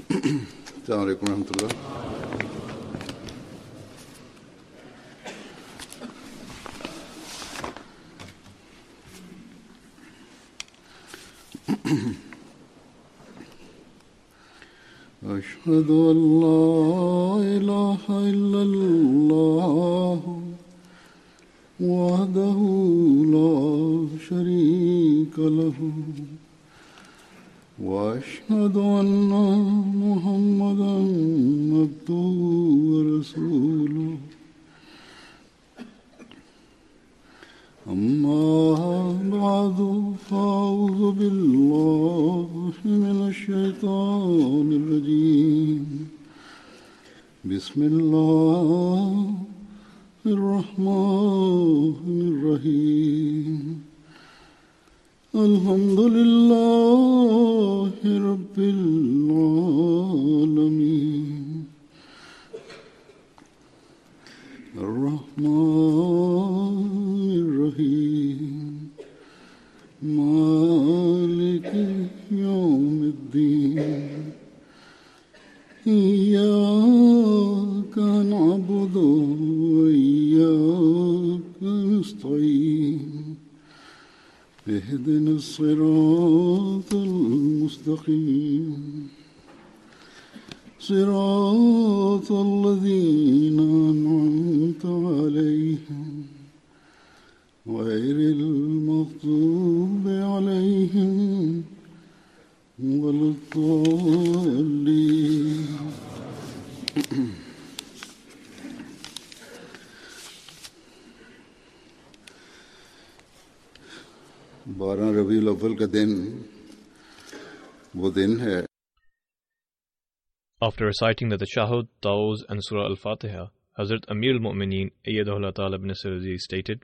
السلام عليكم ورحمة الله. أشهد أن لا إله إلا الله وحده لا شريك له وأشهد أن محمدا عبده ورسوله أما بعد فأعوذ بالله من الشيطان الرجيم بسم الله الرحمن الرحيم الحمد لله رب العالمين الرحمن الرحيم مالك يوم الدين إياك نعبد وإياك نستعين اهدنا الصراط المستقيم صراط الذين أنعمت عليهم غير المغضوب عليهم ولا الضالين. बारह रबीउल अव्वल का दिन वो दिन है. After reciting the Tashahhud, Ta'awuz and Surah Al-Fatiha, Hazrat Amir al-Mu'mineen Ayyadahullah Ta'ala ibn Sirzi stated,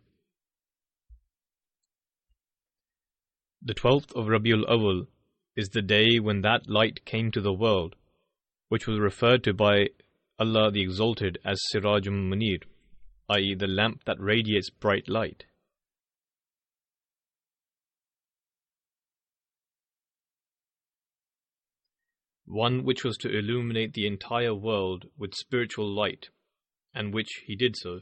The 12th of Rabiul Awwal is the day when that light came to the world, which was referred to by Allah the Exalted as Sirajum Munir, i.e. the lamp that radiates bright light. One which was to illuminate the entire world with spiritual light, and which he did so.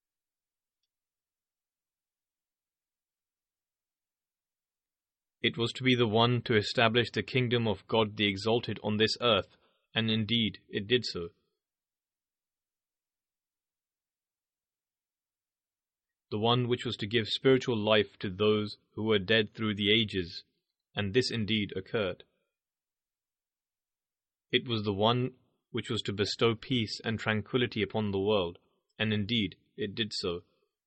It was to be the one to establish the kingdom of God the Exalted on this earth, and indeed it did so. The one which was to give spiritual life to those who were dead through the ages, and this indeed occurred. It was the one which was to bestow peace and tranquility upon the world, and indeed it did so.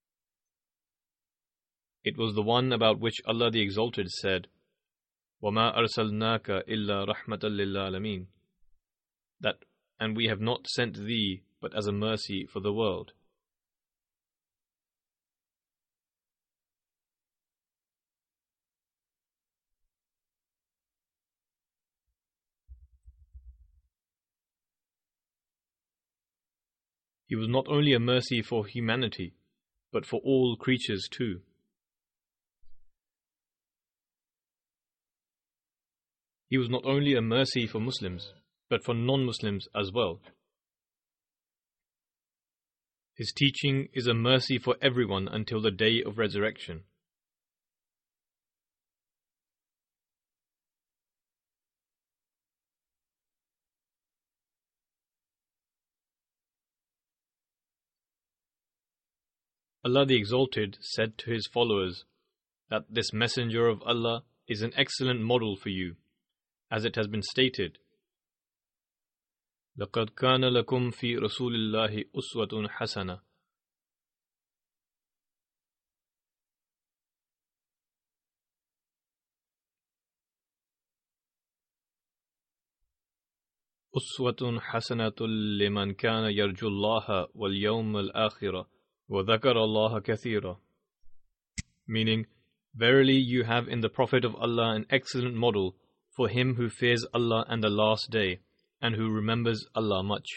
It was the one about which Allah the Exalted said, وَمَا أَرْسَلْنَاكَ إِلَّا رَحْمَةً لِلْعَالَمِينَ, that, and we have not sent thee but as a mercy for the world. He was not only a mercy for humanity, but for all creatures too. He was not only a mercy for Muslims, but for non-Muslims as well. His teaching is a mercy for everyone until the day of resurrection. Allah the Exalted said to his followers that this messenger of Allah is an excellent model for you, as it has been stated, لَقَدْ كَانَ لَكُمْ فِي رَسُولِ اللَّهِ أُسْوَةٌ حَسَنَةٌ. أُسْوَةٌ حَسَنَةٌ لِمَنْ كَانَ يَرْجُو اللَّهَ وَالْيَوْمَ الْآخِرَةَ وَذَكَرَ اللَّهَ كَثِيرًا. Meaning, verily you have in the Prophet of Allah an excellent model for him who fears Allah and the last day, and who remembers Allah much.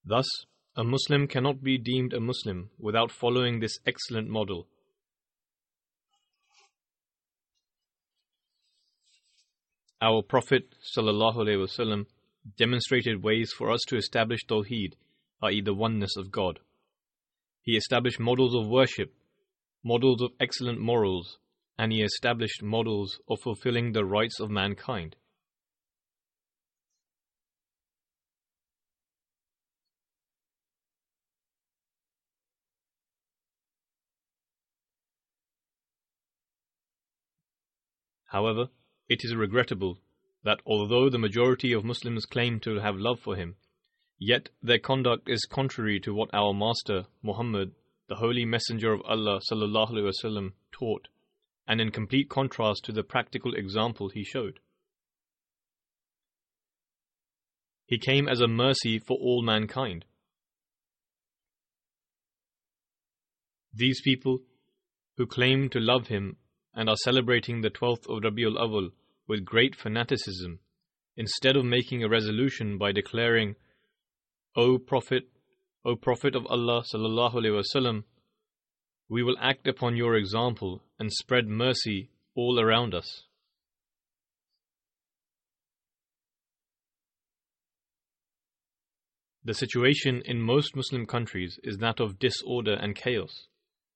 Thus, a Muslim cannot be deemed a Muslim without following this excellent model. Our Prophet ﷺ demonstrated ways for us to establish Tawheed, i.e. the oneness of God. He established models of worship, models of excellent morals, and he established models of fulfilling the rights of mankind. However, it is regrettable that although the majority of Muslims claim to have love for him, yet their conduct is contrary to what our Master, Muhammad, the Holy Messenger of Allah ﷺ, taught, and in complete contrast to the practical example he showed. He came as a mercy for all mankind. These people who claim to love him and are celebrating the 12th of Rabiul Awwal with great fanaticism, instead of making a resolution by declaring, O Prophet of Allah ﷺ, we will act upon your example and spread mercy all around us. The situation in most Muslim countries is that of disorder and chaos.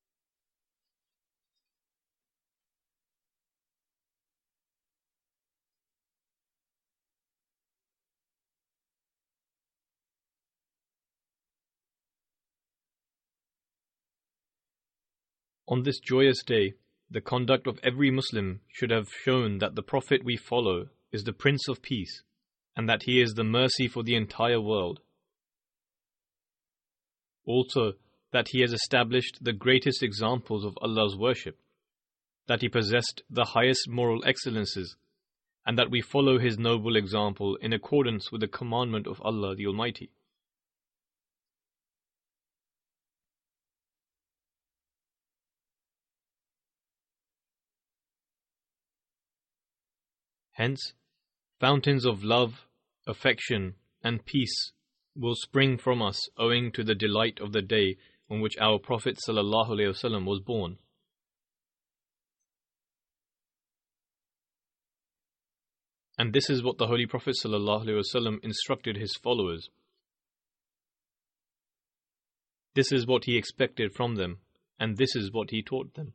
On this joyous day, the conduct of every Muslim should have shown that the Prophet we follow is the Prince of Peace, and that he is the mercy for the entire world. Also, that he has established the greatest examples of Allah's worship, that he possessed the highest moral excellences, and that we follow his noble example in accordance with the commandment of Allah the Almighty. Hence, fountains of love, affection, and peace will spring from us owing to the delight of the day on which our Prophet ﷺ was born. And this is what the Holy Prophet ﷺ instructed his followers. This is what he expected from them, and this is what he taught them.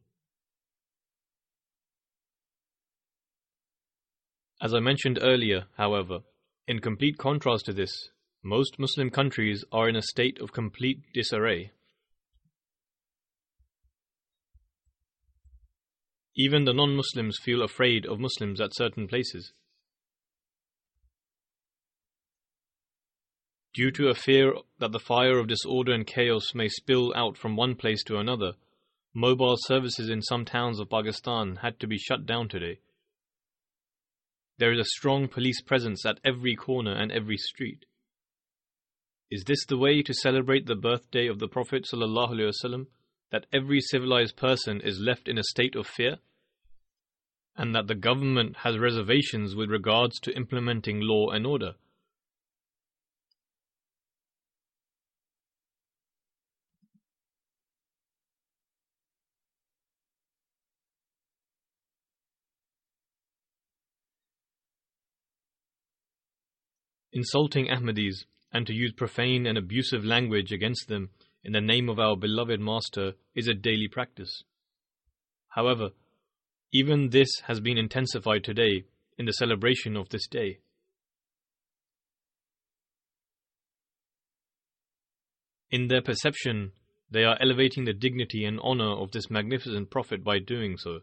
As I mentioned earlier, however, in complete contrast to this, most Muslim countries are in a state of complete disarray. Even the non-Muslims feel afraid of Muslims at certain places. Due to a fear that the fire of disorder and chaos may spill out from one place to another, mobile services in some towns of Pakistan had to be shut down today. There is a strong police presence at every corner and every street. Is this the way to celebrate the birthday of the Prophet ﷺ, that every civilized person is left in a state of fear, and that the government has reservations with regards to implementing law and order? Insulting Ahmadis and to use profane and abusive language against them in the name of our beloved Master is a daily practice. However, even this has been intensified today in the celebration of this day. In their perception, they are elevating the dignity and honor of this magnificent Prophet by doing so.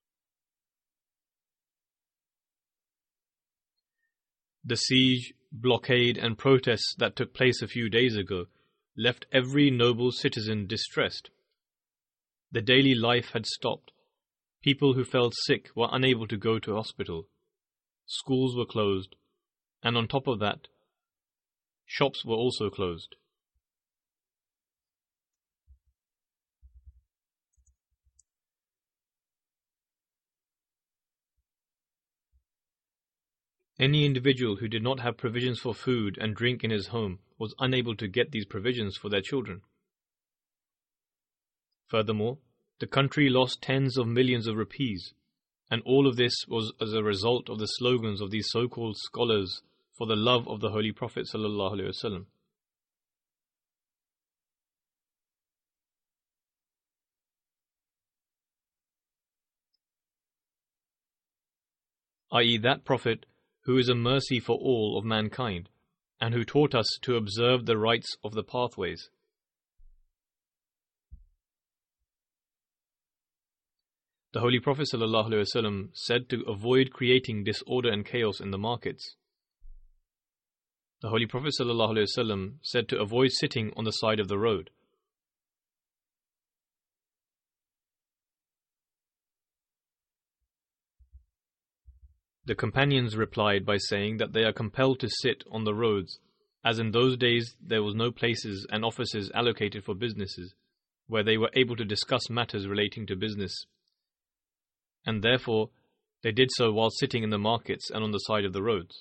The siege, blockade, and protests that took place a few days ago left every noble citizen distressed. The daily life had stopped. People who felt sick were unable to go to hospital. Schools were closed, and on top of that, shops were also closed. Any individual who did not have provisions for food and drink in his home was unable to get these provisions for their children. Furthermore, the country lost tens of millions of rupees, and all of this was as a result of the slogans of these so-called scholars for the love of the Holy Prophet ﷺ. i.e. that Prophet who is a mercy for all of mankind, and who taught us to observe the rites of the pathways. The Holy Prophet ﷺ said to avoid creating disorder and chaos in the markets. The Holy Prophet ﷺ said to avoid sitting on the side of the road. The companions replied by saying that they are compelled to sit on the roads, as in those days there was no places and offices allocated for businesses, where they were able to discuss matters relating to business. And therefore they did so while sitting in the markets and on the side of the roads.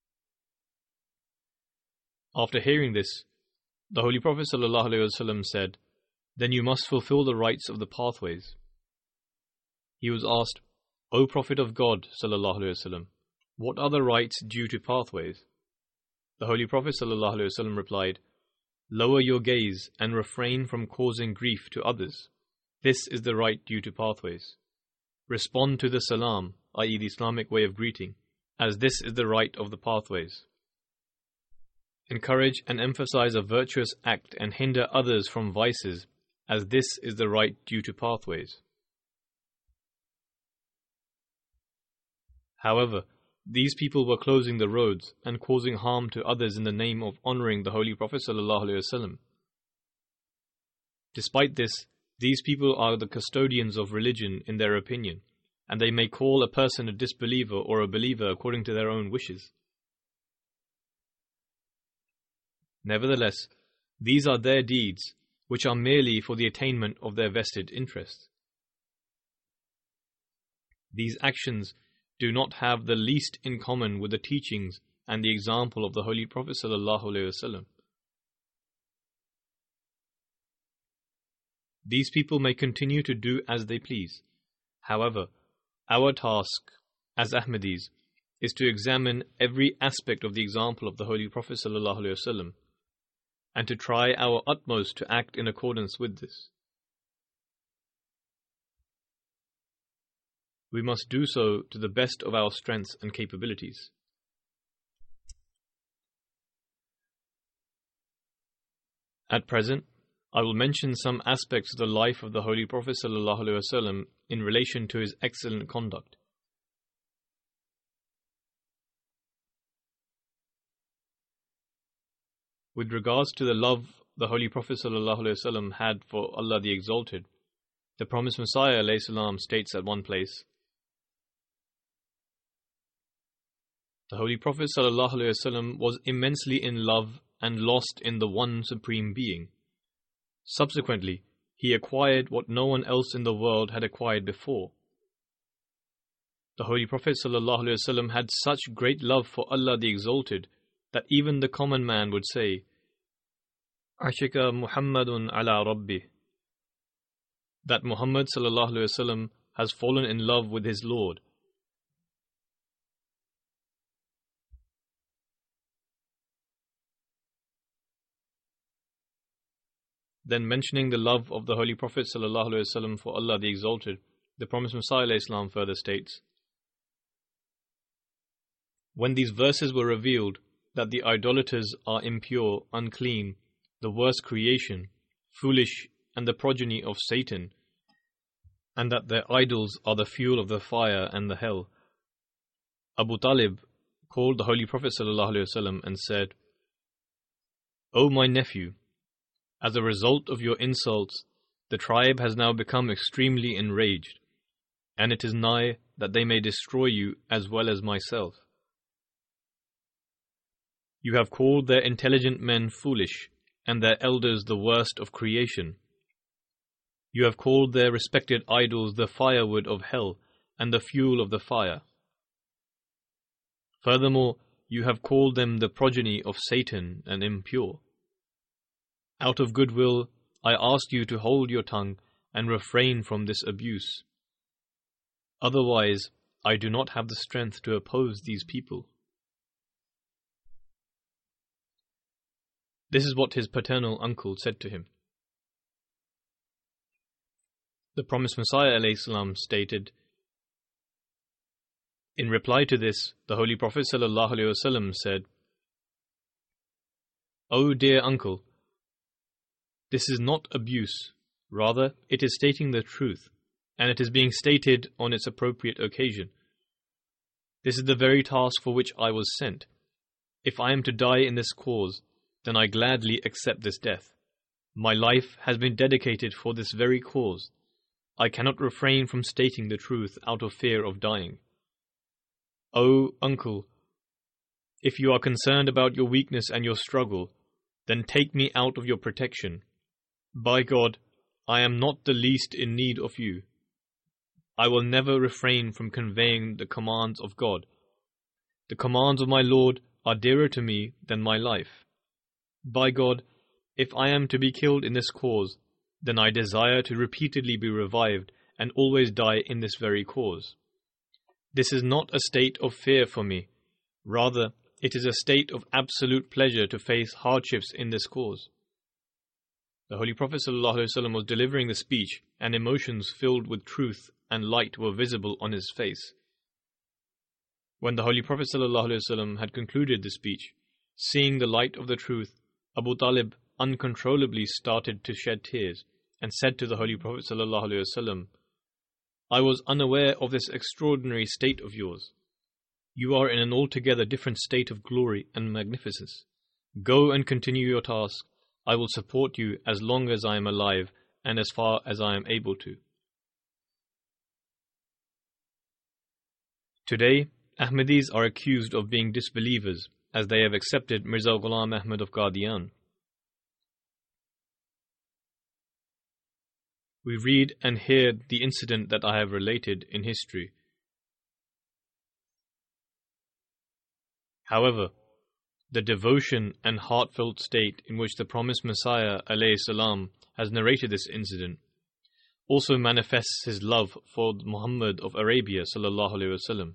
After hearing this, the Holy Prophet ﷺ said, "Then you must fulfill the rites of the pathways." He was asked, "O Prophet of God ﷺ, what are the rites due to pathways?" The Holy Prophet ﷺ replied, "Lower your gaze and refrain from causing grief to others. This is the right due to pathways. Respond to the salam, i.e. the Islamic way of greeting, as this is the right of the pathways. Encourage and emphasize a virtuous act and hinder others from vices, as this is the right due to pathways." However, these people were closing the roads and causing harm to others in the name of honoring the Holy Prophet ﷺ. Despite this, these people are the custodians of religion in their opinion, and they may call a person a disbeliever or a believer according to their own wishes. Nevertheless, these are their deeds, which are merely for the attainment of their vested interests. These actions do not have the least in common with the teachings and the example of the Holy Prophet ﷺ. These people may continue to do as they please. However, our task as Ahmadis is to examine every aspect of the example of the Holy Prophet ﷺ and to try our utmost to act in accordance with this. We must do so to the best of our strengths and capabilities. At present, I will mention some aspects of the life of the Holy Prophet ﷺ in relation to his excellent conduct. With regards to the love the Holy Prophet ﷺ had for Allah the Exalted, the promised Messiah ﷺ states at one place, "The Holy Prophet ﷺ was immensely in love and lost in the one Supreme Being. Subsequently, he acquired what no one else in the world had acquired before." The Holy Prophet ﷺ had such great love for Allah the Exalted that even the common man would say, "Ashika Muhammadun ala Rabbi," that Muhammad ﷺ has fallen in love with his Lord. Then mentioning the love of the Holy Prophet ﷺ for Allah the Exalted, the promised Messiah ﷺ further states, "When these verses were revealed, that the idolaters are impure, unclean, the worst creation, foolish, and the progeny of Satan, and that their idols are the fuel of the fire and the hell, Abu Talib called the Holy Prophet ﷺ and said, 'O my nephew, as a result of your insults, the tribe has now become extremely enraged, and it is nigh that they may destroy you as well as myself. You have called their intelligent men foolish, and their elders the worst of creation. You have called their respected idols the firewood of hell and the fuel of the fire. Furthermore, you have called them the progeny of Satan and impure. Out of goodwill, I ask you to hold your tongue and refrain from this abuse. Otherwise, I do not have the strength to oppose these people. This is what his paternal uncle said to him. The promised Messiah ﷺ stated, in reply to this, the Holy Prophet ﷺ said, "O dear uncle, this is not abuse, rather it is stating the truth, and it is being stated on its appropriate occasion. This is the very task for which I was sent. If I am to die in this cause, then I gladly accept this death. My life has been dedicated for this very cause. I cannot refrain from stating the truth out of fear of dying. O uncle, if you are concerned about your weakness and your struggle, then take me out of your protection. By God, I am not the least in need of you. I will never refrain from conveying the commands of God. The commands of my Lord are dearer to me than my life. By God, if I am to be killed in this cause, then I desire to repeatedly be revived and always die in this very cause. This is not a state of fear for me. Rather, it is a state of absolute pleasure to face hardships in this cause." The Holy Prophet ﷺ was delivering the speech, and emotions filled with truth and light were visible on his face. When the Holy Prophet ﷺ had concluded the speech, seeing the light of the truth, Abu Talib uncontrollably started to shed tears and said to the Holy Prophet ﷺ, "I was unaware of this extraordinary state of yours. You are in an altogether different state of glory and magnificence. Go and continue your task. I will support you as long as I am alive and as far as I am able to." Today, Ahmadis are accused of being disbelievers as they have accepted Mirza Ghulam Ahmad of Qadian. We read and hear the incident that I have related in history. However, the devotion and heartfelt state in which the promised Messiah ﷺ has narrated this incident also manifests his love for Muhammad of Arabia ﷺ.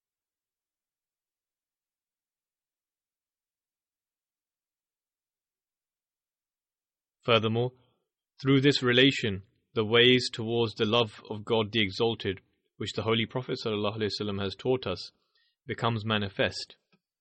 Furthermore, through this relation, the ways towards the love of God the Exalted, which the Holy Prophet ﷺ has taught us, becomes manifest.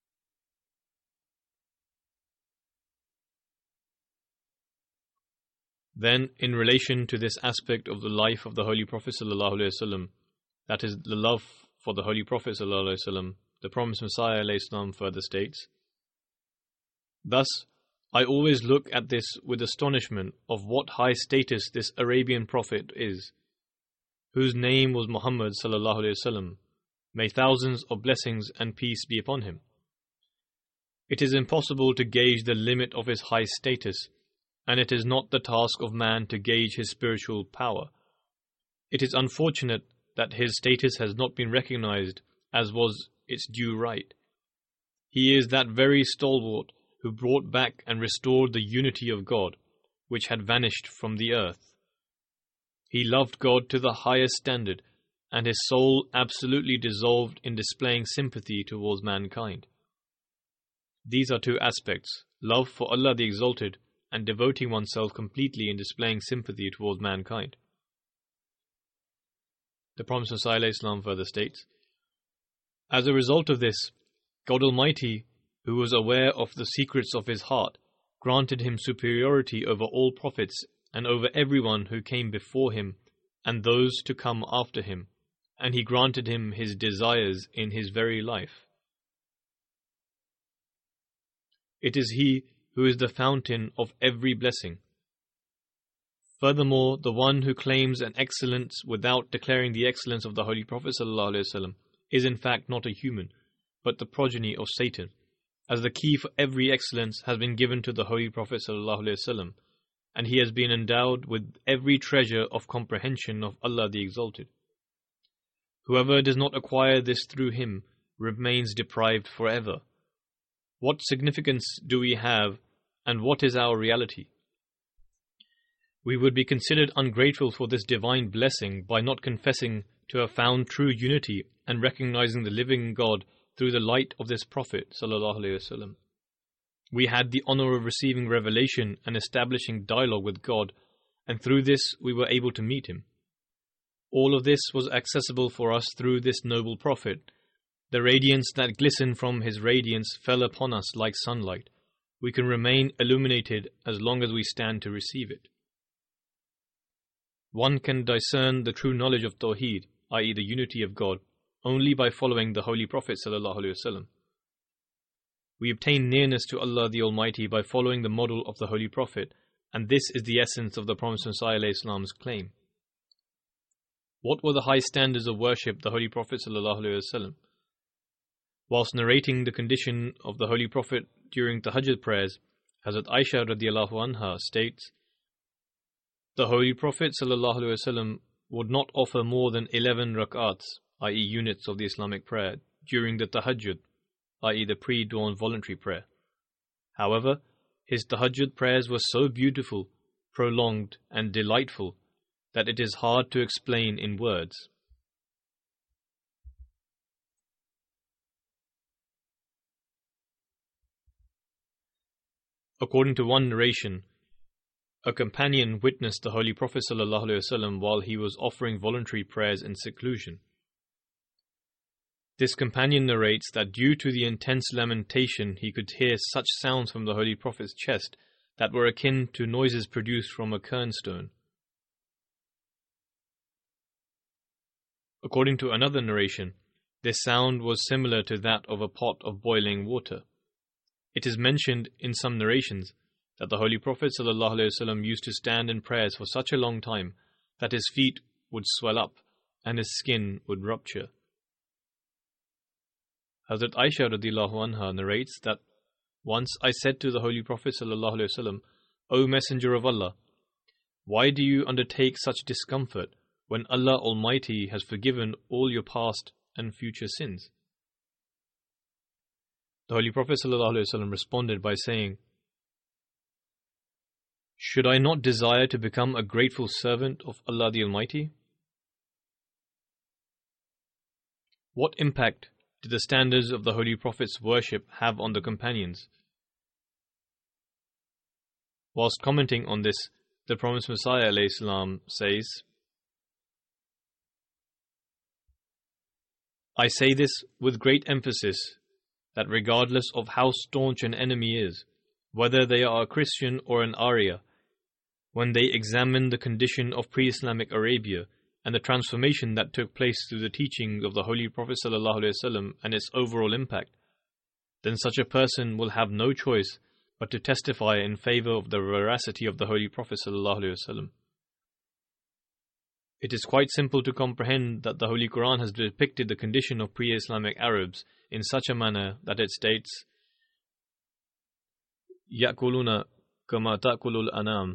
Then, in relation to this aspect of the life of the Holy Prophet ﷺ, that is, the love for the Holy Prophet ﷺ, the promised Messiah ﷺ further states, "Thus, I always look at this with astonishment of what high status this Arabian prophet is, whose name was Muhammad ﷺ. May thousands of blessings and peace be upon him. It is impossible to gauge the limit of his high status, and it is not the task of man to gauge his spiritual power. It is unfortunate that his status has not been recognized as was its due right. He is that very stalwart who brought back and restored the unity of God, which had vanished from the earth. He loved God to the highest standard, and his soul absolutely dissolved in displaying sympathy towards mankind. These are two aspects, love for Allah the Exalted and devoting oneself completely in displaying sympathy towards mankind." The promised Messiah ﷺ further states, "As a result of this, God Almighty, who was aware of the secrets of his heart, granted him superiority over all prophets and over everyone who came before him and those to come after him, and he granted him his desires in his very life. It is he who is the fountain of every blessing. Furthermore, the one who claims an excellence without declaring the excellence of the Holy Prophet ﷺ is in fact not a human, but the progeny of Satan, as the key for every excellence has been given to the Holy Prophet ﷺ, and he has been endowed with every treasure of comprehension of Allah the Exalted. Whoever does not acquire this through him remains deprived forever? What significance do we have, and what is our reality? We would be considered ungrateful for this divine blessing by not confessing to have found true unity and recognizing the living God through the light of this Prophet ﷺ. We had the honor of receiving revelation and establishing dialogue with God, and through this we were able to meet Him. All of this was accessible for us through this noble Prophet. The radiance that glistened from his radiance fell upon us like sunlight. We can remain illuminated as long as we stand to receive it. One can discern the true knowledge of Tawheed, i.e. the unity of God, only by following the Holy Prophet ﷺ. We obtain nearness to Allah the Almighty by following the model of the Holy Prophet, and this is the essence of the Promised Messiah ﷺ's claim. What were the high standards of worship the Holy Prophet ﷺ? Whilst narrating the condition of the Holy Prophet during Tahajjud prayers, Hazrat Aisha radiallahu anha states, the Holy Prophet ﷺ would not offer more than 11 rak'ats, i.e. units of the Islamic prayer, during the Tahajjud, i.e. the pre-dawn voluntary prayer. However, his Tahajjud prayers were so beautiful, prolonged and delightful that it is hard to explain in words. According to one narration, a companion witnessed the Holy Prophet ﷺ while he was offering voluntary prayers in seclusion. This companion narrates that due to the intense lamentation, he could hear such sounds from the Holy Prophet's chest that were akin to noises produced from a kernstone. According to another narration, this sound was similar to that of a pot of boiling water. It is mentioned in some narrations that the Holy Prophet ﷺ used to stand in prayers for such a long time that his feet would swell up and his skin would rupture. Hazrat Aisha radiallahu anha narrates that once I said to the Holy Prophet ﷺ, O Messenger of Allah, why do you undertake such discomfort when Allah Almighty has forgiven all your past and future sins? The Holy Prophet ﷺ responded by saying, should I not desire to become a grateful servant of Allah the Almighty? What impact did the standards of the Holy Prophet's worship have on the companions? Whilst commenting on this, the Promised Messiah ﷺ says, I say this with great emphasis that regardless of how staunch an enemy is, whether they are a Christian or an Arya, when they examine the condition of pre-Islamic Arabia and the transformation that took place through the teachings of the Holy Prophet ﷺ and its overall impact, then such a person will have no choice but to testify in favor of the veracity of the Holy Prophet ﷺ. It is quite simple to comprehend that the Holy Quran has depicted the condition of pre-Islamic Arabs in such a manner that it states, يَأْكُلُونَ كَمَا تَأْكُلُ الْأَنَامُ,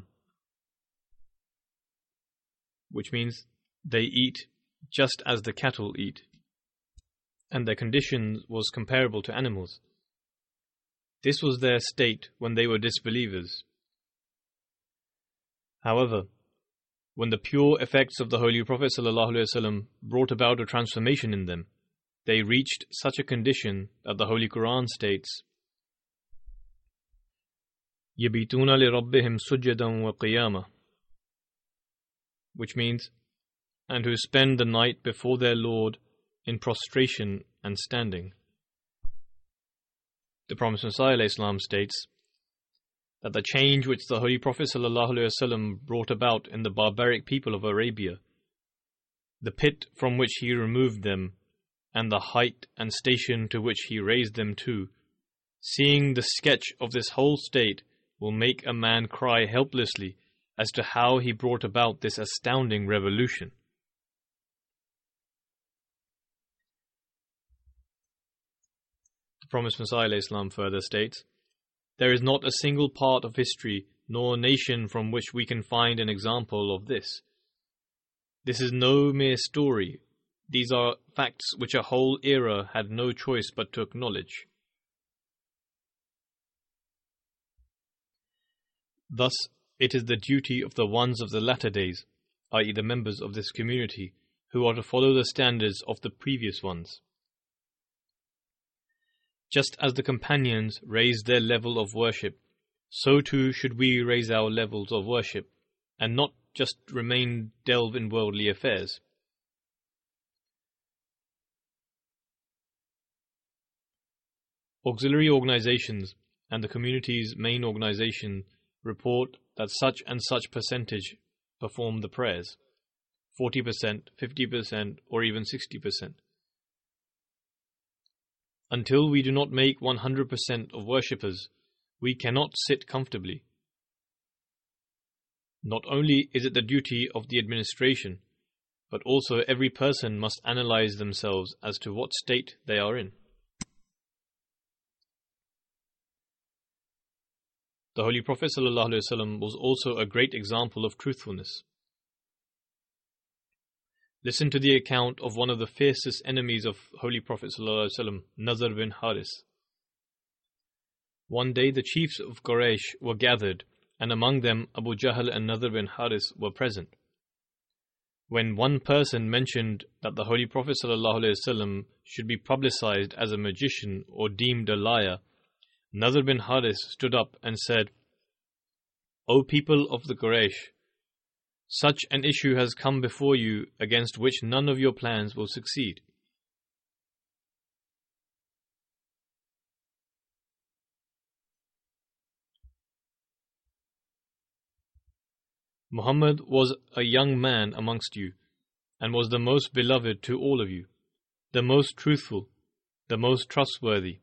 which means they eat just as the cattle eat, and their condition was comparable to animals. This was their state when they were disbelievers. However, when the pure effects of the Holy Prophet ﷺ brought about a transformation in them, they reached such a condition that the Holy Quran states, يَبِيتُونَ لِرَبِّهِمْ سُجَّدًا وَقِيَامًا, which means, and who spend the night before their Lord in prostration and standing. The Promised Messiah ﷺ states that the change which the Holy Prophet ﷺ brought about in the barbaric people of Arabia, the pit from which he removed them, and the height and station to which he raised them to, seeing the sketch of this whole state will make a man cry helplessly as to how he brought about this astounding revolution. The Promised Messiah ﷺ further states, there is not a single part of history nor nation from which we can find an example of this. This is no mere story, these are facts which a whole era had no choice but to acknowledge. Thus, it is the duty of the ones of the latter days, i.e. the members of this community, who are to follow the standards of the previous ones. Just as the companions raised their level of worship, so too should we raise our levels of worship, and not just remain delve in worldly affairs. Auxiliary organizations and the community's main organization report that such and such percentage perform the prayers, 40%, 50%, or even 60%. Until we do not make 100% of worshippers, we cannot sit comfortably. Not only is it the duty of the administration, but also every person must analyze themselves as to what state they are in. The Holy Prophet ﷺ was also a great example of truthfulness. Listen to the account of one of the fiercest enemies of Holy Prophet ﷺ, Nadr bin Haris. One day the chiefs of Quraysh were gathered, and among them Abu Jahl and Nadr bin Haris were present. When one person mentioned that the Holy Prophet ﷺ should be publicized as a magician or deemed a liar, Nadr bin Haris stood up and said, "O people of the Quraysh, such an issue has come before you against which none of your plans will succeed. Muhammad was a young man amongst you, and was the most beloved to all of you, the most truthful, the most trustworthy.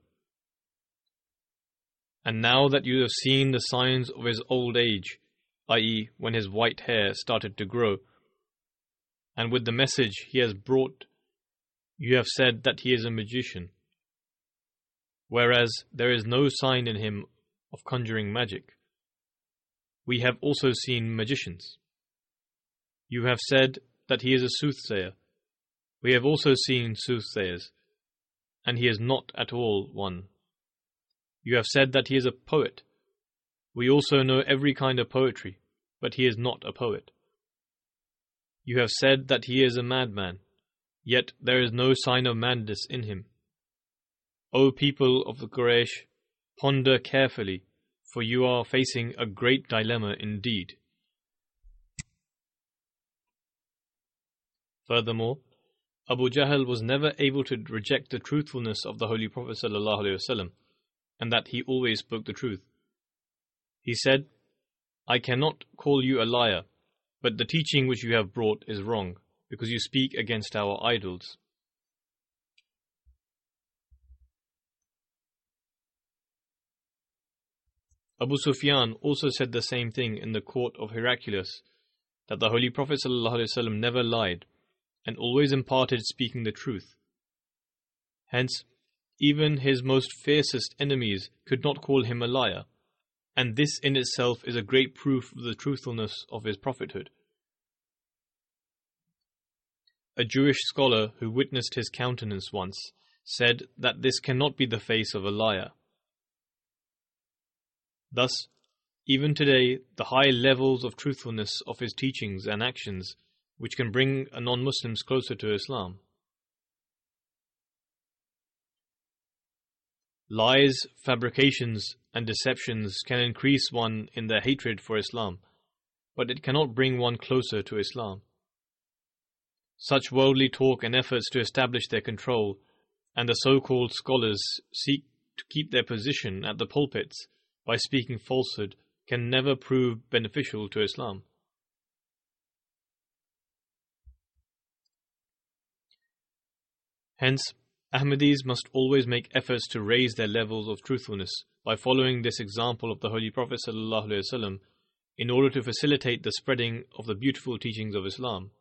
And now that you have seen the signs of his old age, i.e., when his white hair started to grow, and with the message he has brought, you have said that he is a magician, whereas there is no sign in him of conjuring magic. We have also seen magicians. You have said that he is a soothsayer. We have also seen soothsayers, and he is not at all one. You have said that he is a poet. We also know every kind of poetry, but he is not a poet. You have said that he is a madman, yet there is no sign of madness in him. O people of the Quraysh, ponder carefully, for you are facing a great dilemma indeed." Furthermore, Abu Jahl was never able to reject the truthfulness of the Holy Prophet ﷺ, and that he always spoke the truth. He said, "I cannot call you a liar, but the teaching which you have brought is wrong, because you speak against our idols." Abu Sufyan also said the same thing in the court of Heraclius, that the Holy Prophet ﷺ never lied, and always imparted speaking the truth. Hence, even his most fiercest enemies could not call him a liar, and this in itself is a great proof of the truthfulness of his prophethood. A Jewish scholar who witnessed his countenance once said that this cannot be the face of a liar. Thus, even today, the high levels of truthfulness of his teachings and actions which can bring non-Muslims closer to Islam. Lies, fabrications, and deceptions can increase one in their hatred for Islam, but it cannot bring one closer to Islam. Such worldly talk and efforts to establish their control, and the so-called scholars seek to keep their position at the pulpits by speaking falsehood, can never prove beneficial to Islam. Hence, Ahmadis must always make efforts to raise their levels of truthfulness by following this example of the Holy Prophet ﷺ in order to facilitate the spreading of the beautiful teachings of Islam.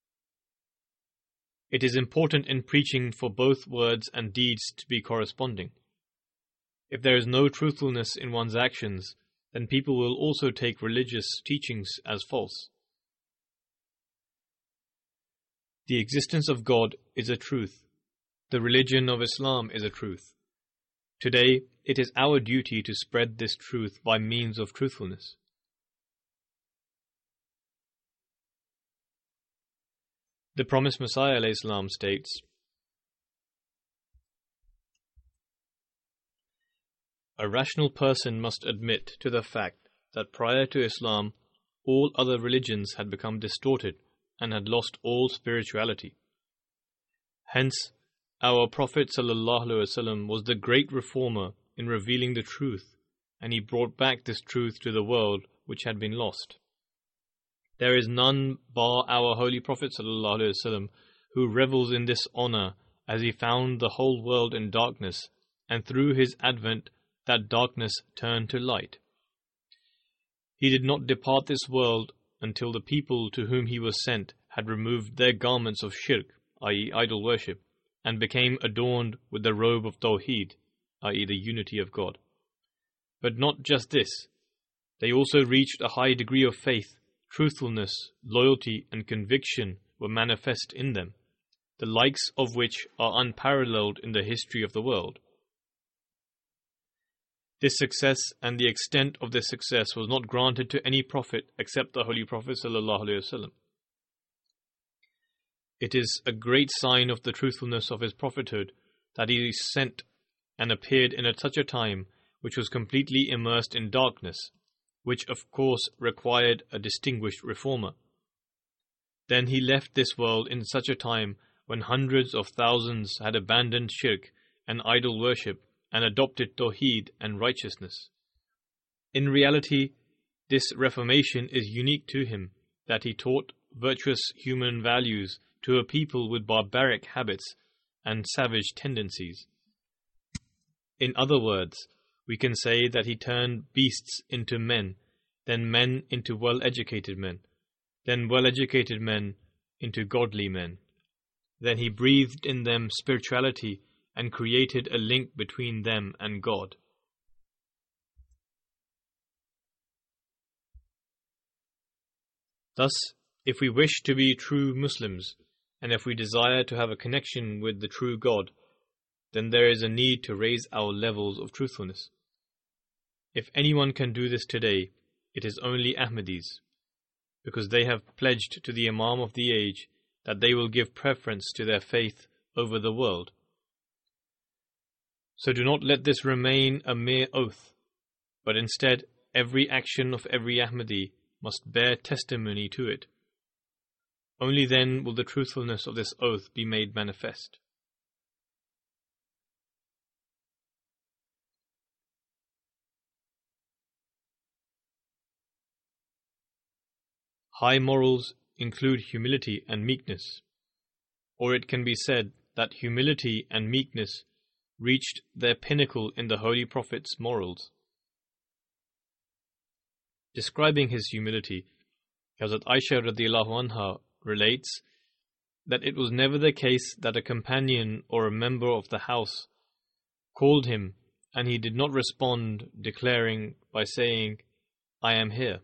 It is important in preaching for both words and deeds to be corresponding. If there is no truthfulness in one's actions, then people will also take religious teachings as false. The existence of God is a truth. The religion of Islam is a truth. Today, it is our duty to spread this truth by means of truthfulness. The promised Messiah ﷺ states, "A rational person must admit to the fact that prior to Islam, all other religions had become distorted and had lost all spirituality. Hence, our Prophet ﷺ was the great reformer in revealing the truth, and he brought back this truth to the world which had been lost. There is none bar our Holy Prophet ﷺ who revels in this honor, as he found the whole world in darkness, and through his advent that darkness turned to light. He did not depart this world until the people to whom he was sent had removed their garments of shirk, i.e. idol worship, and became adorned with the robe of Tawheed, i.e. the unity of God. But not just this, they also reached a high degree of faith. Truthfulness, loyalty, and conviction were manifest in them, the likes of which are unparalleled in the history of the world. This success and the extent of this success was not granted to any prophet except the Holy Prophet ﷺ. It is a great sign of the truthfulness of his prophethood that he is sent and appeared in such a time which was completely immersed in darkness, which of course required a distinguished reformer. Then he left this world in such a time when hundreds of thousands had abandoned shirk and idol worship and adopted Tawheed and righteousness. In reality, this reformation is unique to him, that he taught virtuous human values to a people with barbaric habits and savage tendencies. In other words, we can say that he turned beasts into men, then men into well-educated men, then well-educated men into godly men. Then he breathed in them spirituality and created a link between them and God. Thus, if we wish to be true Muslims, and if we desire to have a connection with the true God, then there is a need to raise our levels of truthfulness. If anyone can do this today, it is only Ahmadis, because they have pledged to the Imam of the age that they will give preference to their faith over the world. So do not let this remain a mere oath, but instead every action of every Ahmadi must bear testimony to it. Only then will the truthfulness of this oath be made manifest. High morals include humility and meekness, or it can be said that humility and meekness reached their pinnacle in the Holy Prophet's morals. Describing his humility, Hazrat Aisha radhiyallahu anha relates that it was never the case that a companion or a member of the house called him and he did not respond, declaring by saying, "I am here."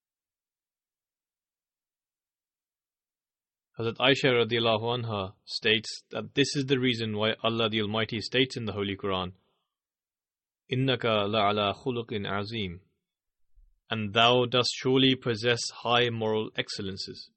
Hazrat Aisha radhiyallahu anha states that this is the reason why Allah the Almighty states in the Holy Quran, "Innaka la'ala khuluqin azim," and thou dost surely possess high moral excellences.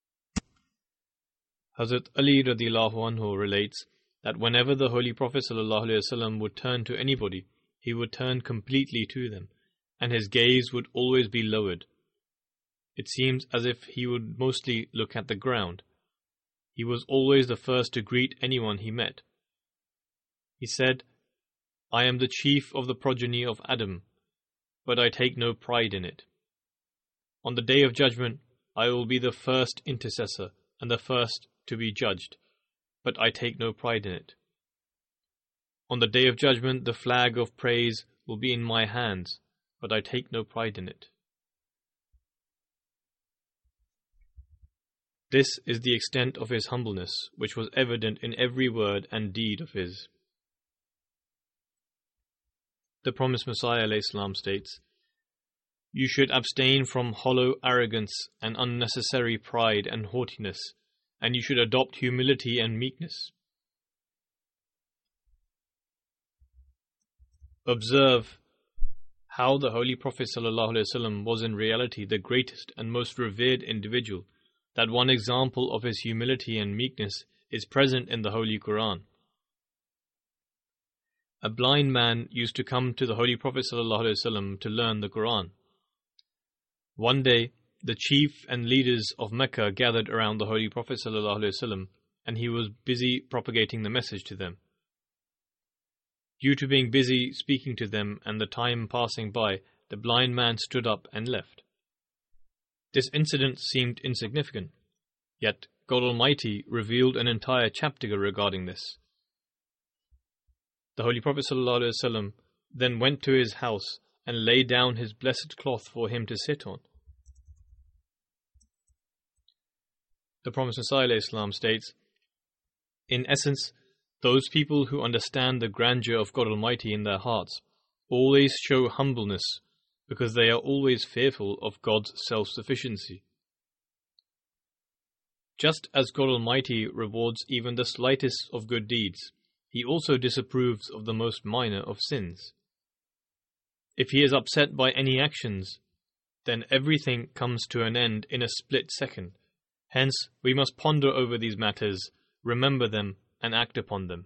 Hazrat Ali radhiyallahu anhu relates that whenever the Holy Prophet ﷺ would turn to anybody, he would turn completely to them, and his gaze would always be lowered. It seems as if he would mostly look at the ground. He was always the first to greet anyone he met. He said, "I am the chief of the progeny of Adam, but I take no pride in it. On the day of judgment, I will be the first intercessor and the first to be judged, but I take no pride in it. On the day of judgment, the flag of praise will be in my hands, but I take no pride in it." This is the extent of his humbleness, which was evident in every word and deed of his. The promised Messiah ﷺ states, "You should abstain from hollow arrogance and unnecessary pride and haughtiness, and you should adopt humility and meekness. Observe how the Holy Prophet ﷺ was in reality the greatest and most revered individual, that one example of his humility and meekness is present in the Holy Quran. A blind man used to come to the Holy Prophet ﷺ to learn the Quran. One day, the chief and leaders of Mecca gathered around the Holy Prophet ﷺ, and he was busy propagating the message to them. Due to being busy speaking to them and the time passing by, the blind man stood up and left. This incident seemed insignificant, yet God Almighty revealed an entire chapter regarding this. The Holy Prophet ﷺ then went to his house and laid down his blessed cloth for him to sit on. The Promised Messiah ﷺ states, "In essence, those people who understand the grandeur of God Almighty in their hearts always show humbleness because they are always fearful of God's self-sufficiency. Just as God Almighty rewards even the slightest of good deeds, He also disapproves of the most minor of sins. If He is upset by any actions, then everything comes to an end in a split second. Hence, we must ponder over these matters, remember them, and act upon them."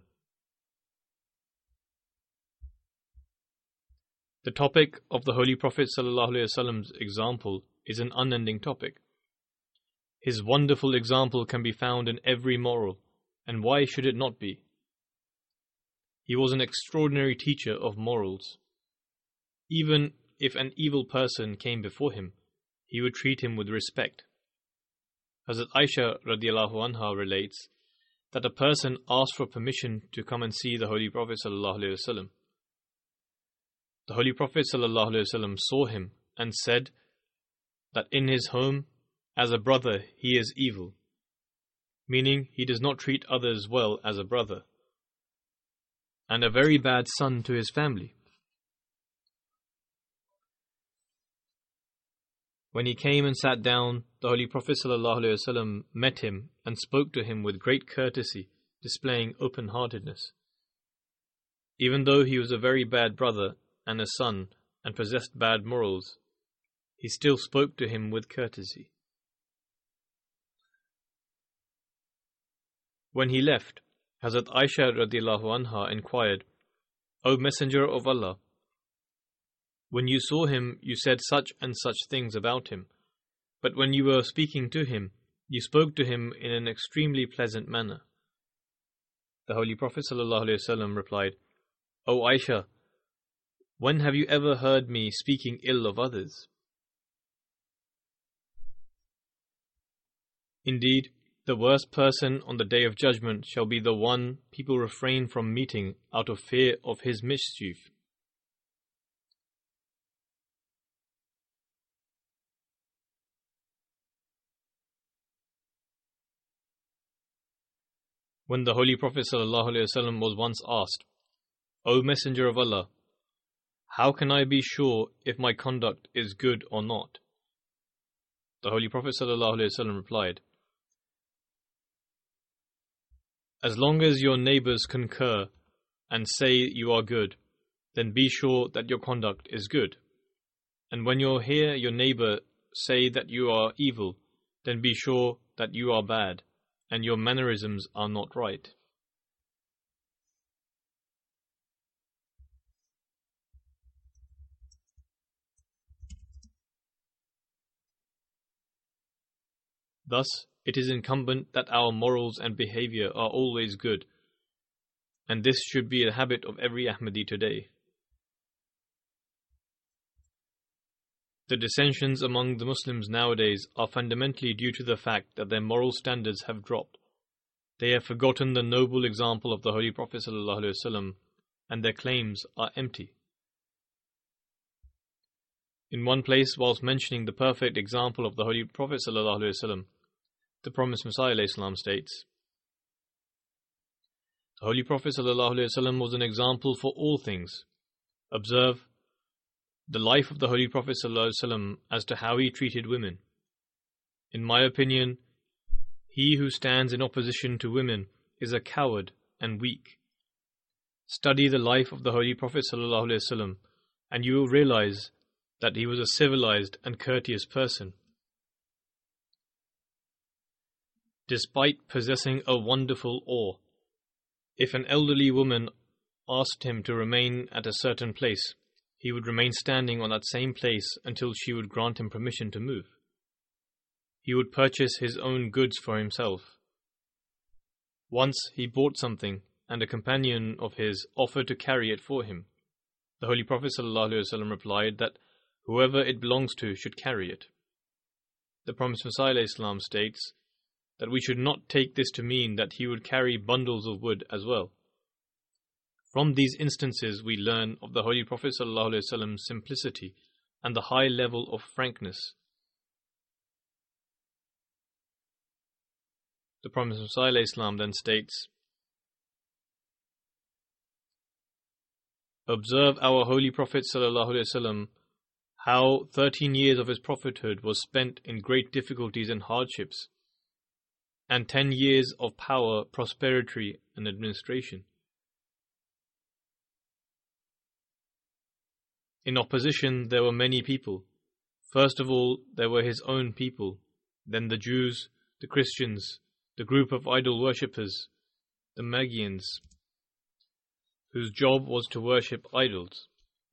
The topic of the Holy Prophet ﷺ's example is an unending topic. His wonderful example can be found in every moral, and why should it not be? He was an extraordinary teacher of morals. Even if an evil person came before him, he would treat him with respect. Hazrat Aisha radiallahu anha relates that a person asked for permission to come and see the Holy Prophet ﷺ. The Holy Prophet ﷺ saw him and said that in his home, as a brother, he is evil, meaning he does not treat others well as a brother, and a very bad son to his family. When he came and sat down, the Holy Prophet ﷺ met him and spoke to him with great courtesy, displaying open-heartedness. Even though he was a very bad brother and a son and possessed bad morals, he still spoke to him with courtesy. When he left, Hazrat Aisha radiallahu anha inquired, "O Messenger of Allah, when you saw him, you said such and such things about him, but when you were speaking to him, you spoke to him in an extremely pleasant manner." The Holy Prophet ﷺ replied, "O Aisha, when have you ever heard me speaking ill of others? Indeed, the worst person on the Day of Judgment shall be the one people refrain from meeting out of fear of his mischief." When the Holy Prophet ﷺ was once asked, "O Messenger of Allah, how can I be sure if my conduct is good or not?" The Holy Prophet ﷺ replied, "As long as your neighbors concur and say you are good, then be sure that your conduct is good. And when you hear your neighbor say that you are evil, then be sure that you are bad, and your mannerisms are not right." Thus, it is incumbent that our morals and behavior are always good, and this should be a habit of every Ahmadi today. The dissensions among the Muslims nowadays are fundamentally due to the fact that their moral standards have dropped. They have forgotten the noble example of the Holy Prophet ﷺ, and their claims are empty. In one place, whilst mentioning the perfect example of the Holy Prophet ﷺ, the Promised Messiah ﷺ states, "The Holy Prophet ﷺ was an example for all things. Observe the life of the Holy Prophet ﷺ as to how he treated women. In my opinion, He who stands in opposition to women is a coward and weak. Study the life of the Holy Prophet ﷺ, and you will realize that he was a civilized and courteous person. Despite possessing a wonderful awe, if an elderly woman asked him to remain at a certain place, he would remain standing on that same place until she would grant him permission to move. He would purchase his own goods for himself. Once he bought something, and a companion of his offered to carry it for him. The Holy Prophet ﷺ replied that whoever it belongs to should carry it. The Promised Messiah ﷺ states that we should not take this to mean that he would carry bundles of wood as well. From these instances we learn of the Holy Prophet ﷺ's simplicity and the high level of frankness. The Promised Messiah ﷺ then states, "Observe our Holy Prophet ﷺ, how 13 years of his prophethood was spent in great difficulties and hardships, and 10 years of power, prosperity, and administration. In opposition there were many people. First of all, there were his own people, then the Jews, the Christians, the group of idol worshippers, the Magians, whose job was to worship idols.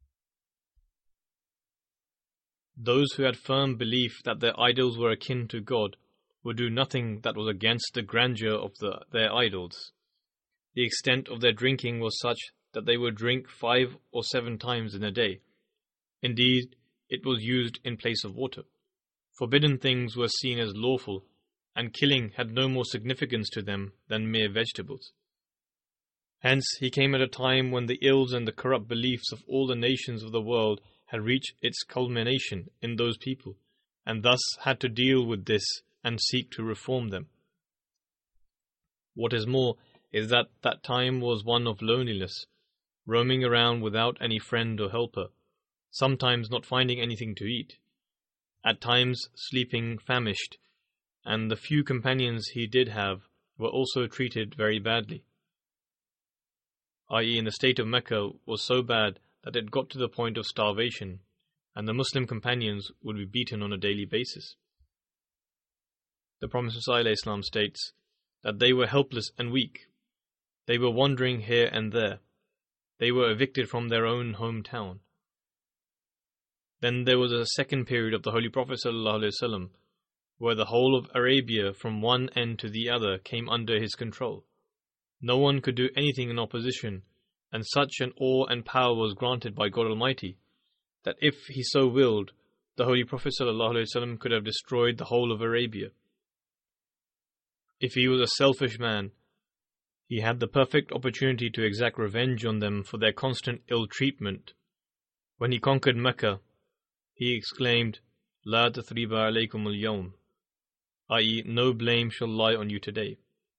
Those who had firm belief that their idols were akin to God would do nothing that was against the grandeur of their idols. The extent of their drinking was such that they would drink 5 or 7 times in a day. Indeed, it was used in place of water. Forbidden things were seen as lawful, and killing had no more significance to them than mere vegetables. Hence, he came at a time when the ills and the corrupt beliefs of all the nations of the world had reached its culmination in those people, and thus had to deal with this and seek to reform them. What is more is that that time was one of loneliness, roaming around without any friend or helper, sometimes not finding anything to eat, at times sleeping famished, and the few companions he did have were also treated very badly. I.e., in the state of Mecca was so bad that it got to the point of starvation, and the Muslim companions would be beaten on a daily basis. The Promised Messiah ﷺ states that they were helpless and weak. They were wandering here and there. They were evicted from their own hometown. Then there was a second period of the Holy Prophet ﷺ, where the whole of Arabia from one end to the other came under his control. No one could do anything in opposition, and such an awe and power was granted by God Almighty, that if he so willed, the Holy Prophet ﷺ could have destroyed the whole of Arabia. If he was a selfish man, he had the perfect opportunity to exact revenge on them for their constant ill treatment. When he conquered Mecca, he exclaimed, "La tathriba alaykum al-yawm," i.e., no blame shall lie on you today.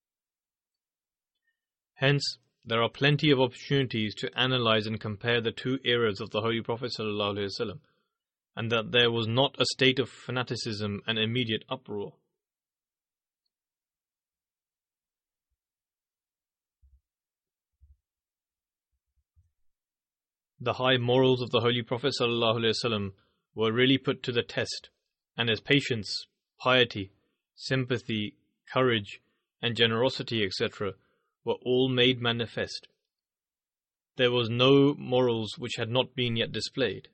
Hence, there are plenty of opportunities to analyze and compare the two eras of the Holy Prophet ﷺ, and that there was not a state of fanaticism and immediate uproar. The high morals of the Holy Prophet ﷺ were really put to the test, and his patience, piety, sympathy, courage, and generosity, etc., were all made manifest. There was no morals which had not been yet displayed.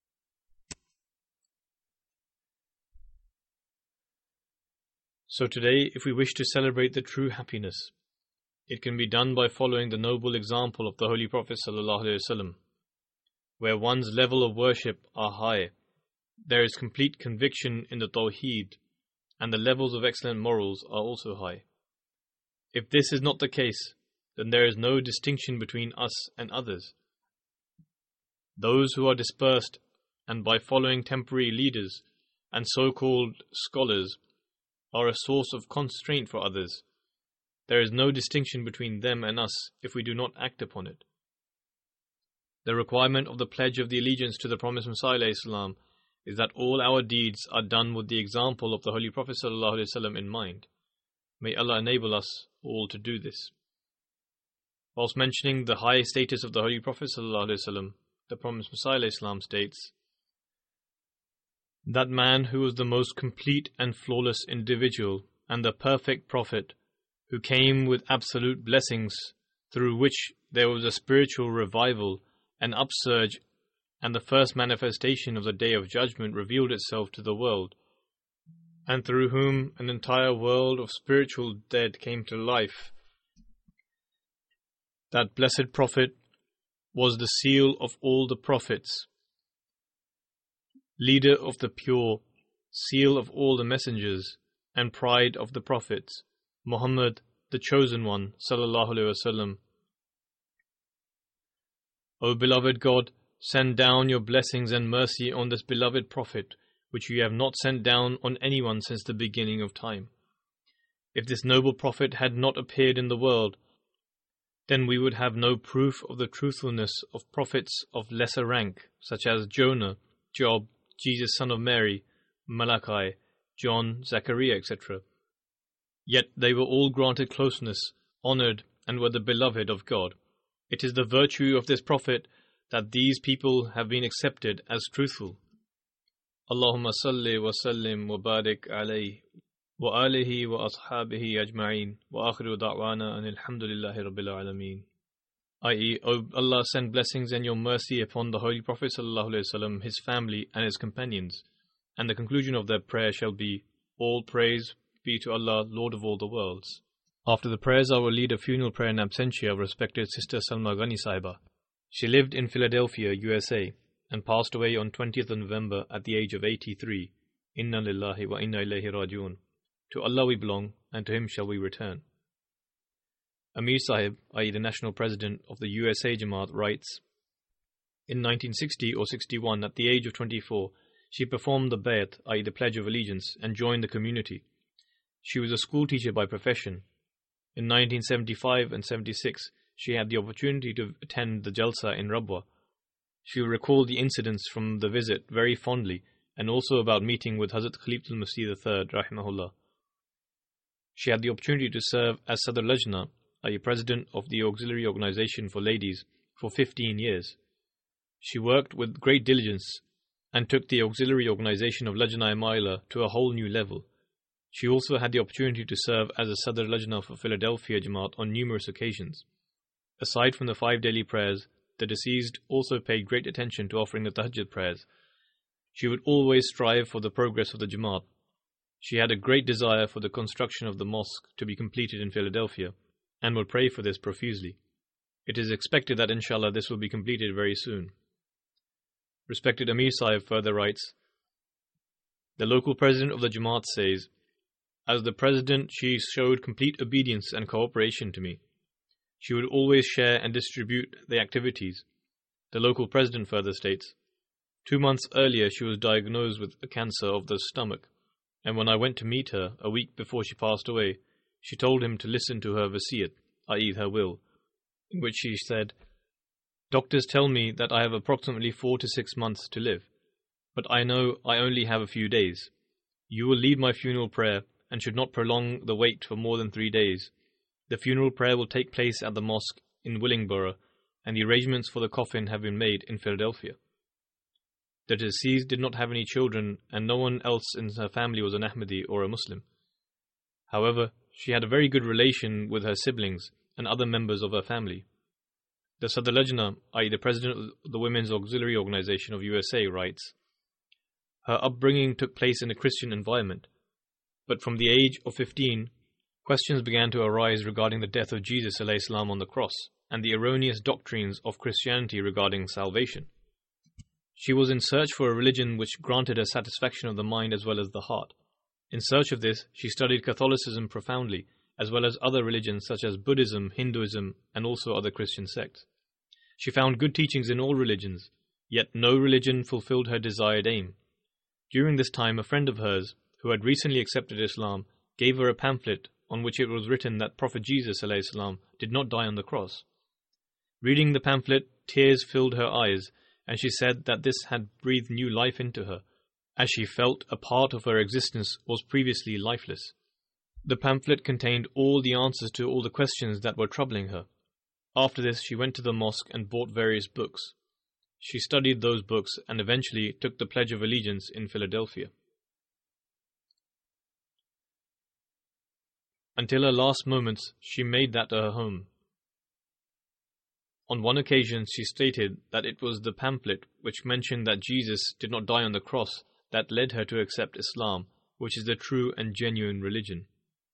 So today, if we wish to celebrate the true happiness, it can be done by following the noble example of the Holy Prophet ﷺ, where one's level of worship are high, there is complete conviction in the Tawheed, and the levels of excellent morals are also high. If this is not the case, then there is no distinction between us and others. Those who are dispersed and by following temporary leaders and so-called scholars are a source of constraint for others. There is no distinction between them and us if we do not act upon it. The requirement of the pledge of the allegiance to the Promised Messiah ﷺ is that all our deeds are done with the example of the Holy Prophet ﷺ in mind. May Allah enable us all to do this. Whilst mentioning the high status of the Holy Prophet ﷺ, the promised Messiah ﷺ states, that man who was the most complete and flawless individual and the perfect prophet who came with absolute blessings through which there was a spiritual revival, an upsurge, and the first manifestation of the Day of Judgment revealed itself to the world, and through whom an entire world of spiritual dead came to life. That blessed prophet was the seal of all the prophets, leader of the pure, seal of all the messengers, and pride of the prophets, Muhammad, the chosen one, sallallahu alaihi wasallam. O beloved God, send down your blessings and mercy on this beloved prophet, which you have not sent down on anyone since the beginning of time. If this noble prophet had not appeared in the world, then we would have no proof of the truthfulness of prophets of lesser rank, such as Jonah, Job, Jesus son of Mary, Malachi, John, Zechariah, etc. Yet they were all granted closeness, honored, and were the beloved of God. It is the virtue of this prophet that these people have been accepted as truthful. Allahumma salli wa sallim wa barik alayhi wa alihi wa ashabihi ajma'in wa akhiru da'wana and alhamdulillahi rabbil alameen. I.e., O Allah, send blessings and your mercy upon the Holy Prophet ﷺ, his family and his companions. And the conclusion of their prayer shall be, all praise be to Allah, Lord of all the worlds. After the prayers, I will lead a funeral prayer in absentia of respected Sister Salma Ghani Sahiba. She lived in Philadelphia, USA, and passed away on 20th of November at the age of 83. Inna lillahi wa inna ilayhi rajiun. To Allah we belong, and to Him shall we return. Amir Sahib, i.e. the national president of the USA Jamaat, writes, in 1960 or 61, at the age of 24, she performed the Bayat, i.e. the Pledge of Allegiance, and joined the community. She was a school teacher by profession. In 1975 and 76, she had the opportunity to attend the Jalsa in Rabwa. She recalled the incidents from the visit very fondly, and also about meeting with Hazrat Khalifatul Masih III, rahimahullah. She had the opportunity to serve as Sadr Lajna, i.e. president of the Auxiliary Organization for Ladies, for 15 years. She worked with great diligence and took the Auxiliary Organization of Lajna Maila to a whole new level. She also had the opportunity to serve as a Sadr Lajna for Philadelphia Jamaat on numerous occasions. Aside from the 5 daily prayers, the deceased also paid great attention to offering the Tahajjud prayers. She would always strive for the progress of the Jamaat. She had a great desire for the construction of the mosque to be completed in Philadelphia, and will pray for this profusely. It is expected that inshallah this will be completed very soon. Respected Amir Sahib further writes, the local president of the Jamaat says, as the president she showed complete obedience and cooperation to me. She would always share and distribute the activities. The local president further states, 2 months earlier she was diagnosed with a cancer of the stomach, and when I went to meet her a week before she passed away, she told him to listen to her wasiyat, i.e. her will, in which she said, doctors tell me that I have approximately 4 to 6 months to live, but I know I only have a few days. You will lead my funeral prayer and should not prolong the wait for more than 3 days. The funeral prayer will take place at the mosque in Willingboro, and the arrangements for the coffin have been made in Philadelphia. The deceased did not have any children, and no one else in her family was an Ahmadi or a Muslim. However, she had a very good relation with her siblings and other members of her family. The Sadr Lajna, i.e. the president of the Women's Auxiliary Organization of USA, writes, her upbringing took place in a Christian environment, but from the age of 15, questions began to arise regarding the death of Jesus a.s. on the cross and the erroneous doctrines of Christianity regarding salvation. She was in search for a religion which granted her satisfaction of the mind as well as the heart. In search of this, she studied Catholicism profoundly, as well as other religions such as Buddhism, Hinduism, and also other Christian sects. She found good teachings in all religions, yet no religion fulfilled her desired aim. During this time, a friend of hers, who had recently accepted Islam, gave her a pamphlet on which it was written that Prophet Jesus ﷺ did not die on the cross. Reading the pamphlet, tears filled her eyes, and she said that this had breathed new life into her, as she felt a part of her existence was previously lifeless. The pamphlet contained all the answers to all the questions that were troubling her. After this, she went to the mosque and bought various books. She studied those books and eventually took the Pledge of Allegiance in Philadelphia. Until her last moments, she made that her home. On one occasion, she stated that it was the pamphlet which mentioned that Jesus did not die on the cross that led her to accept Islam, which is the true and genuine religion.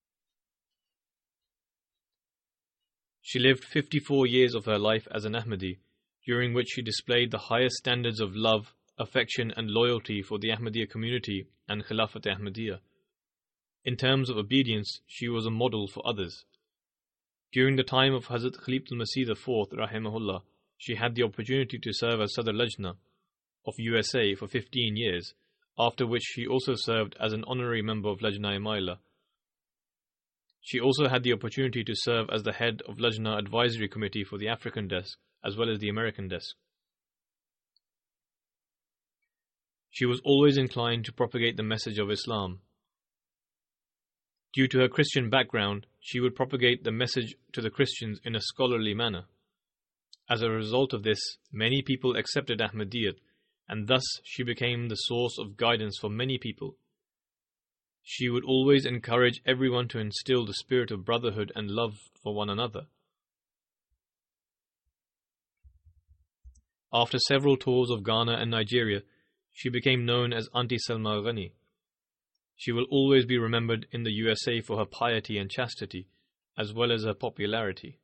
She lived 54 years of her life as an Ahmadi, during which she displayed the highest standards of love, affection and loyalty for the Ahmadiyya community and Khilafat Ahmadiyya. In terms of obedience, she was a model for others. During the time of Hazrat Khalifatul Masih IV, rahimahullah, she had the opportunity to serve as Sadr Lajna of USA for 15 years, after which she also served as an honorary member of Lajna-e-Maila. She also had the opportunity to serve as the head of Lajna Advisory Committee for the African desk, as well as the American desk. She was always inclined to propagate the message of Islam. Due to her Christian background, she would propagate the message to the Christians in a scholarly manner. As a result of this, many people accepted Ahmadiyyat, and thus she became the source of guidance for many people. She would always encourage everyone to instill the spirit of brotherhood and love for one another. After several tours of Ghana and Nigeria, she became known as Auntie Salma Ghani. She will always be remembered in the USA for her piety and chastity, as well as her popularity.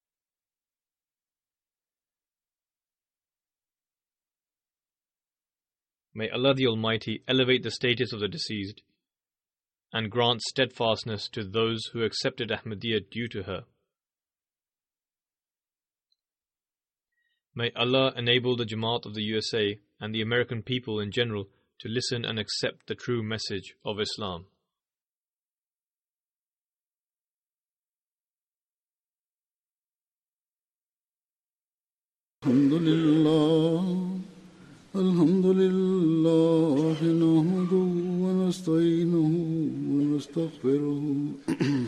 May Allah the Almighty elevate the status of the deceased and grant steadfastness to those who accepted Ahmadiyya due to her. May Allah enable the Jamaat of the USA and the American people in general to listen and accept the true message of Islam. Alhamdulillah, nahmaduhu wa nasta'inuhu wa nastaghfiruhu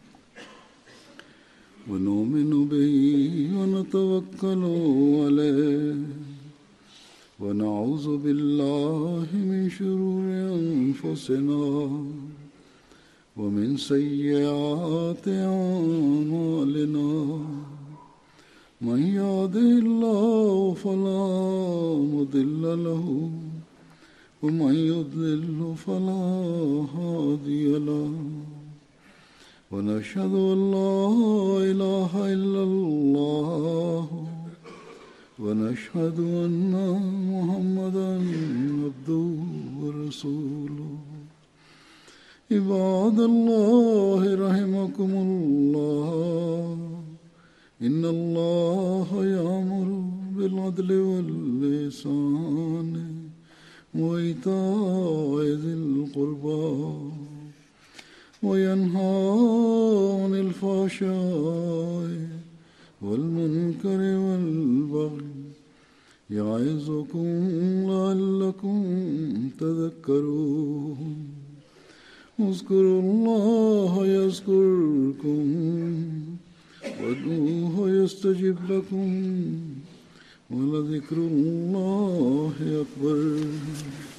wa nu'minu bihi wa natawakkalu alayhi wa na'udhu billahi min shururi anfusina wa min sayyiati a'malina. من يهده الله فلا مضل له ومن يضلل فلا هادي له ونشهد أن لا إله إلا الله ونشهد أن محمدا عبده ورسوله عباد الله رحمكم الله إن الله يأمر بالعدل والإحسان وإيتاء ذي القربى وينهى عن الفحشاء والمنكر والبغي يعظكم لعلكم تذكرون اذكروا الله يذكركم وادعوه يستجب لكم ولذكر الله أكبر.